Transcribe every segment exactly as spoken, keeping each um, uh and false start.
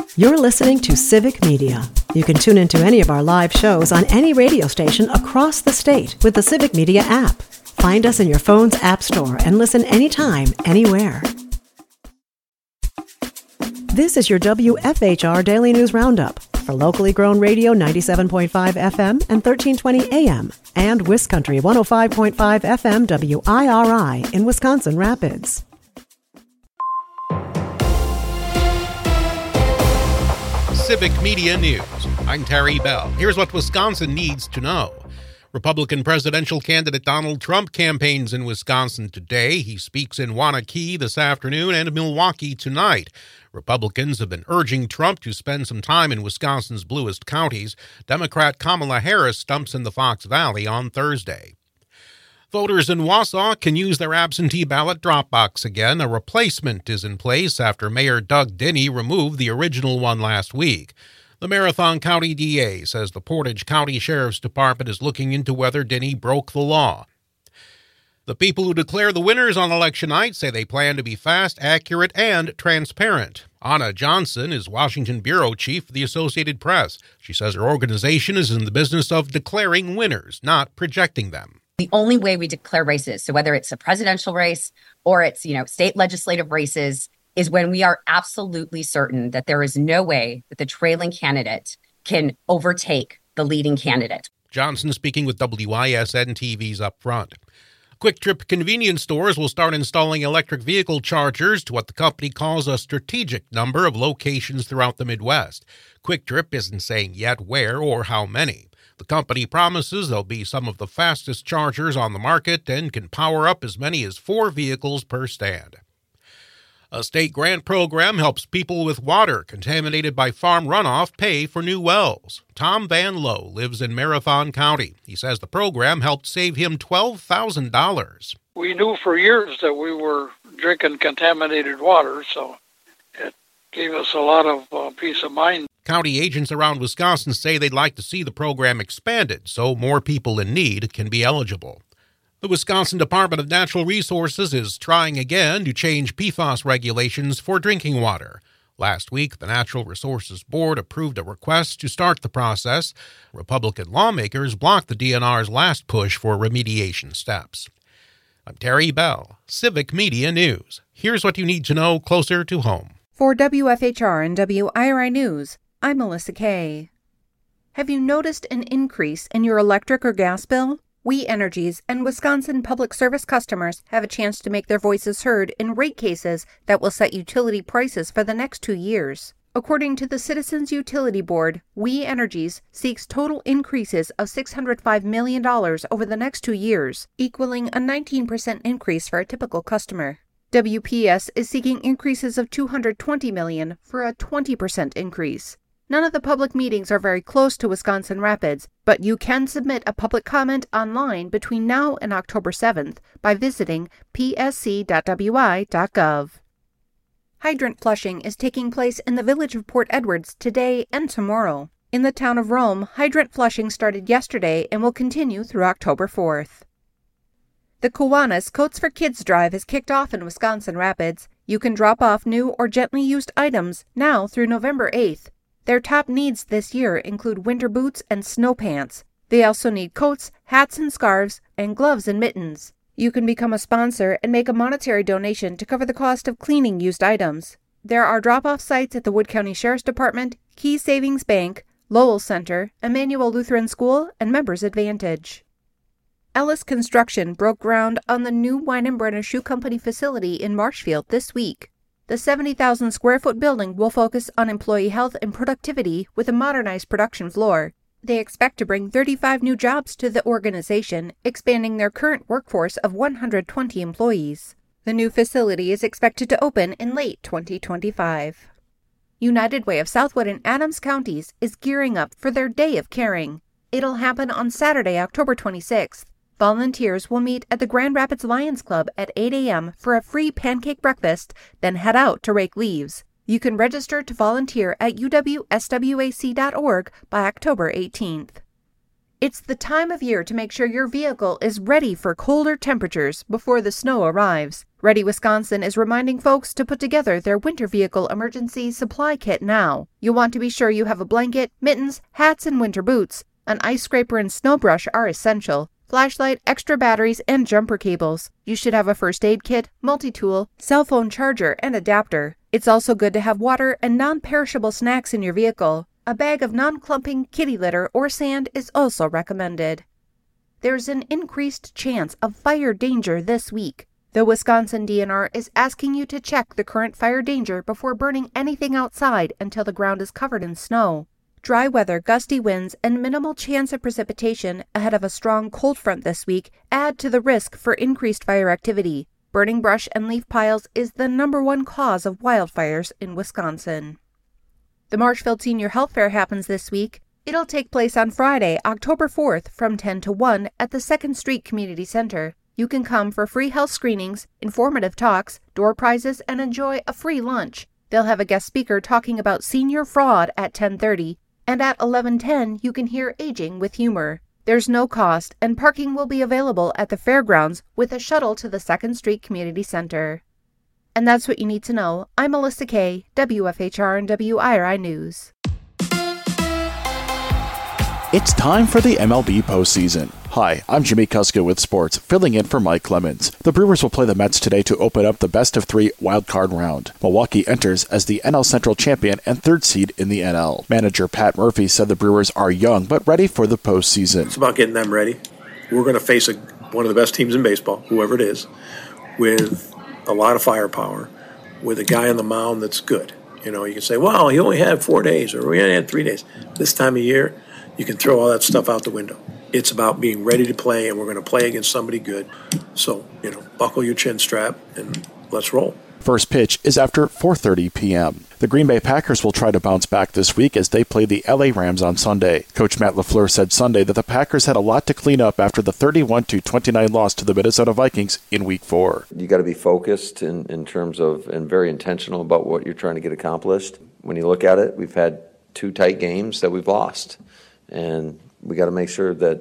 You're listening to Civic Media. You can tune into any of our live shows on any radio station across the state with the Civic Media app. Find us in your phone's app store and listen anytime, anywhere. This is your W F H R Daily News Roundup for locally grown radio ninety-seven point five F M and thirteen twenty A M and WisCountry one oh five point five F M W I R I in Wisconsin Rapids. Civic Media News. I'm Terry Bell. Here's what Wisconsin needs to know. Republican presidential candidate Donald Trump campaigns in Wisconsin today. He speaks in Waunakee this afternoon and Milwaukee tonight. Republicans have been urging Trump to spend some time in Wisconsin's bluest counties. Democrat Kamala Harris stumps in the Fox Valley on Thursday. Voters in Wausau can use their absentee ballot drop box again. A replacement is in place after Mayor Doug Dinney removed the original one last week. The Marathon County D A says the Portage County Sheriff's Department is looking into whether Dinney broke the law. The people who declare the winners on election night say they plan to be fast, accurate, and transparent. Anna Johnson is Washington bureau chief for the Associated Press. She says her organization is in the business of declaring winners, not projecting them. The only way we declare races, so whether it's a presidential race or it's, you know, state legislative races, is when we are absolutely certain that there is no way that the trailing candidate can overtake the leading candidate. Johnson speaking with W I S N T V's Up Front. Quick Trip convenience stores will start installing electric vehicle chargers to what the company calls a strategic number of locations throughout the Midwest. Quick Trip isn't saying yet where or how many. The company promises there'll be some of the fastest chargers on the market and can power up as many as four vehicles per stand. A state grant program helps people with water contaminated by farm runoff pay for new wells. Tom Van Lowe lives in Marathon County. He says the program helped save him twelve thousand dollars. We knew for years that we were drinking contaminated water, so it gave us a lot of uh, peace of mind. County agents around Wisconsin say they'd like to see the program expanded so more people in need can be eligible. The Wisconsin Department of Natural Resources is trying again to change P FAS regulations for drinking water. Last week, the Natural Resources Board approved a request to start the process. Republican lawmakers blocked the D N R's last push for remediation steps. I'm Terry Bell, Civic Media News. Here's what you need to know closer to home. For W F H R and W I R I News, I'm Melissa Kay. Have you noticed an increase in your electric or gas bill? We Energies and Wisconsin Public Service customers have a chance to make their voices heard in rate cases that will set utility prices for the next two years. According to the Citizens Utility Board, We Energies seeks total increases of six hundred five million dollars over the next two years, equaling a nineteen percent increase for a typical customer. W P S is seeking increases of two hundred twenty million dollars for a twenty percent increase. None of the public meetings are very close to Wisconsin Rapids, but you can submit a public comment online between now and October seventh by visiting p s c dot w i dot gov. Hydrant flushing is taking place in the village of Port Edwards today and tomorrow. In the town of Rome, hydrant flushing started yesterday and will continue through October fourth. The Kiwanis Coats for Kids Drive has kicked off in Wisconsin Rapids. You can drop off new or gently used items now through November eighth. Their top needs this year include winter boots and snow pants. They also need coats, hats and scarves, and gloves and mittens. You can become a sponsor and make a monetary donation to cover the cost of cleaning used items. There are drop-off sites at the Wood County Sheriff's Department, Key Savings Bank, Lowell Center, Emmanuel Lutheran School, and Members Advantage. Ellis Construction broke ground on the new Weinenbrenner Shoe Company facility in Marshfield this week. The seventy thousand square foot building will focus on employee health and productivity with a modernized production floor. They expect to bring thirty-five new jobs to the organization, expanding their current workforce of one hundred twenty employees. The new facility is expected to open in late twenty twenty-five. United Way of Southwood and Adams counties is gearing up for their Day of Caring. It'll happen on Saturday, October twenty-sixth. Volunteers will meet at the Grand Rapids Lions Club at eight a.m. for a free pancake breakfast, then head out to rake leaves. You can register to volunteer at u w s w a c dot org by October eighteenth. It's the time of year to make sure your vehicle is ready for colder temperatures before the snow arrives. Ready Wisconsin is reminding folks to put together their winter vehicle emergency supply kit now. You want to be sure you have a blanket, mittens, hats, and winter boots. An ice scraper and snow brush are essential. Flashlight, extra batteries, and jumper cables. You should have a first aid kit, multi-tool, cell phone charger, and adapter. It's also good to have water and non-perishable snacks in your vehicle. A bag of non-clumping kitty litter or sand is also recommended. There's an increased chance of fire danger this week. The Wisconsin D N R is asking you to check the current fire danger before burning anything outside until the ground is covered in snow. Dry weather, gusty winds, and minimal chance of precipitation ahead of a strong cold front this week add to the risk for increased fire activity. Burning brush and leaf piles is the number one cause of wildfires in Wisconsin. The Marshfield Senior Health Fair happens this week. It'll take place on Friday, October fourth from ten to one at the second Street Community Center. You can come for free health screenings, informative talks, door prizes, and enjoy a free lunch. They'll have a guest speaker talking about senior fraud at ten thirty, and at eleven ten you can hear Aging with Humor. There's no cost, and parking will be available at the fairgrounds with a shuttle to the second Street Community Center. And that's what you need to know. I'm Melissa Kay, W F H R and W I R I News. It's time for the M L B postseason. Hi, I'm Jimmy Kuska with sports, filling in for Mike Clemens. The Brewers will play the Mets today to open up the best of three wildcard round. Milwaukee enters as the N L Central champion and third seed in the N L. Manager Pat Murphy said the Brewers are young but ready for the postseason. It's about getting them ready. We're going to face a, one of the best teams in baseball, whoever it is, with a lot of firepower, with a guy on the mound that's good. You know, you can say, well, he only had four days or we only had three days. This time of year, you can throw all that stuff out the window. It's about being ready to play, and we're going to play against somebody good. So, you know, buckle your chin strap and let's roll. First pitch is after four thirty p.m. The Green Bay Packers will try to bounce back this week as they play the L A Rams on Sunday. Coach Matt LaFleur said Sunday that the Packers had a lot to clean up after the thirty-one to twenty-nine loss to the Minnesota Vikings in Week four. You got to be focused in, in terms of and very intentional about what you're trying to get accomplished. When you look at it, we've had two tight games that we've lost, and we got to make sure that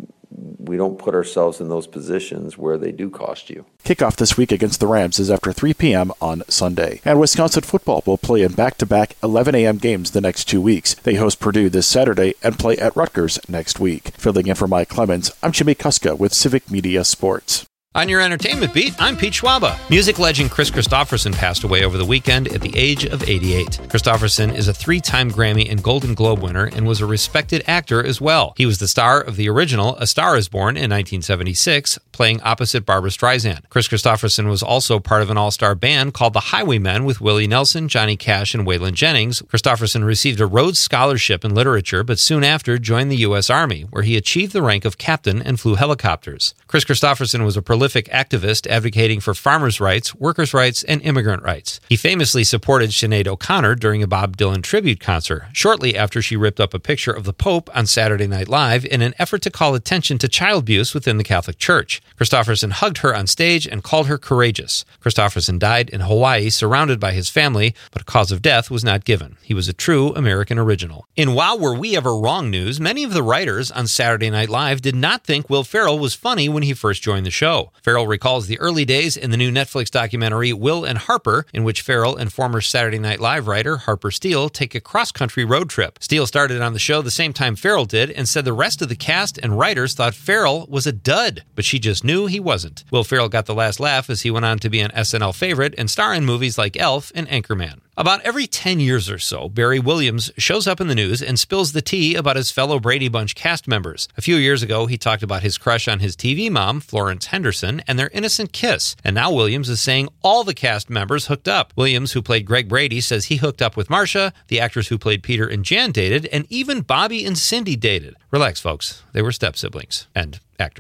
we don't put ourselves in those positions where they do cost you. Kickoff this week against the Rams is after three p.m. on Sunday. And Wisconsin football will play in back-to-back eleven a.m. games the next two weeks. They host Purdue this Saturday and play at Rutgers next week. Filling in for Mike Clemens, I'm Jimmy Kuska with Civic Media Sports. On your entertainment beat, I'm Pete Schwaba. Music legend Chris Christopherson passed away over the weekend at the age of eighty-eight. Christopherson is a three-time Grammy and Golden Globe winner and was a respected actor as well. He was the star of the original A Star is Born in nineteen seventy-six, playing opposite Barbra Streisand. Chris Christopherson was also part of an all-star band called the Highwaymen with Willie Nelson, Johnny Cash, and Waylon Jennings. Christopherson received a Rhodes Scholarship in literature, but soon after joined the U S Army, where he achieved the rank of captain and flew helicopters. Chris Christopherson was a prolific activist advocating for farmers' rights, workers' rights, and immigrant rights. He famously supported Sinead O'Connor during a Bob Dylan tribute concert, shortly after she ripped up a picture of the Pope on Saturday Night Live in an effort to call attention to child abuse within the Catholic Church. Christopherson hugged her on stage and called her courageous. Christopherson died in Hawaii surrounded by his family, but a cause of death was not given. He was a true American original. In Wow, Were We Ever Wrong news, many of the writers on Saturday Night Live did not think Will Ferrell was funny when he first joined the show. Ferrell recalls the early days in the new Netflix documentary Will and Harper, in which Ferrell and former Saturday Night Live writer Harper Steele take a cross-country road trip. Steele started on the show the same time Ferrell did and said the rest of the cast and writers thought Ferrell was a dud, but she just knew he wasn't. Will Ferrell got the last laugh as he went on to be an S N L favorite and star in movies like Elf and Anchorman. About every ten years or so, Barry Williams shows up in the news and spills the tea about his fellow Brady Bunch cast members. A few years ago, he talked about his crush on his T V mom, Florence Henderson, and their innocent kiss. And now Williams is saying all the cast members hooked up. Williams, who played Greg Brady, says he hooked up with Marcia, the actors who played Peter and Jan dated, and even Bobby and Cindy dated. Relax, folks. They were step-siblings and actors.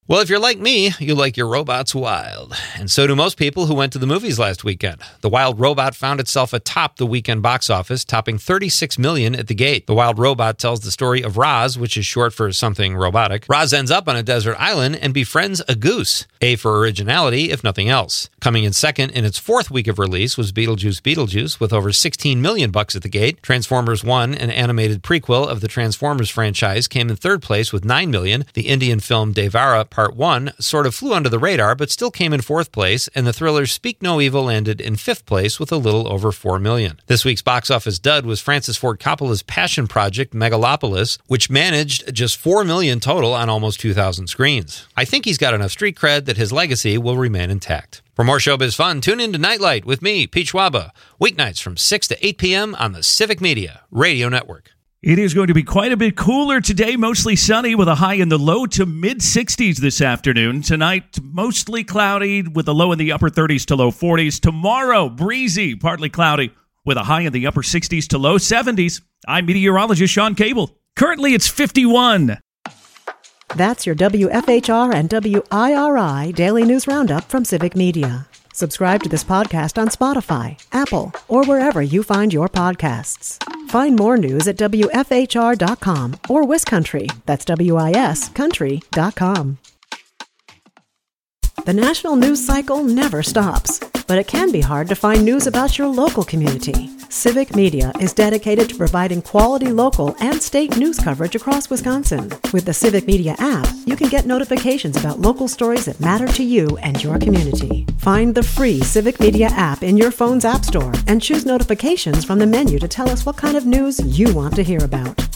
Well, if you're like me, you like your robots wild. And so do most people who went to the movies last weekend. The Wild Robot found itself atop the weekend box office, topping thirty-six million dollars at the gate. The Wild Robot tells the story of Roz, which is short for something robotic. Roz ends up on a desert island and befriends a goose. A for originality, if nothing else. Coming in second in its fourth week of release was Beetlejuice Beetlejuice, with over sixteen million dollars bucks at the gate. Transformers one, an animated prequel of the Transformers franchise, came in third place with nine million dollars. The Indian film Devara Part one sort of flew under the radar, but still came in fourth place, and the thriller Speak No Evil landed in fifth place with a little over four million dollars. This week's box office dud was Francis Ford Coppola's passion project, Megalopolis, which managed just four million dollars total on almost two thousand screens. I think he's got enough street cred that his legacy will remain intact. For more showbiz fun, tune in to Nightlight with me, Pete Schwaba, weeknights from six to eight p.m. on the Civic Media Radio Network. It is going to be quite a bit cooler today, mostly sunny with a high in the low to mid sixties this afternoon. Tonight, mostly cloudy with a low in the upper thirties to low forties. Tomorrow, breezy, partly cloudy with a high in the upper sixties to low seventies. I'm meteorologist Sean Cable. Currently, it's fifty-one. That's your W F H R and W I R I Daily News Roundup from Civic Media. Subscribe to this podcast on Spotify, Apple, or wherever you find your podcasts. Find more news at W F H R dot com or WisCountry, that's W I S country dot com. The national news cycle never stops, but it can be hard to find news about your local community. Civic Media is dedicated to providing quality local and state news coverage across Wisconsin. With the Civic Media app, you can get notifications about local stories that matter to you and your community. Find the free Civic Media app in your phone's app store and choose notifications from the menu to tell us what kind of news you want to hear about.